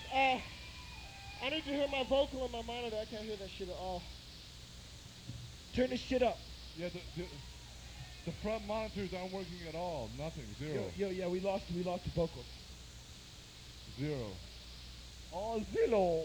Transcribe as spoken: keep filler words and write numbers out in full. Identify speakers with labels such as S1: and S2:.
S1: Uh, I need to hear my vocal in my monitor. I can't hear that shit at all. Turn this shit up.
S2: Yeah, the, the, the front monitors aren't working at all. Nothing.
S1: Yo,
S2: Zero.
S1: yo, yeah, we lost, we lost the vocals.
S2: Zero.
S1: All zero.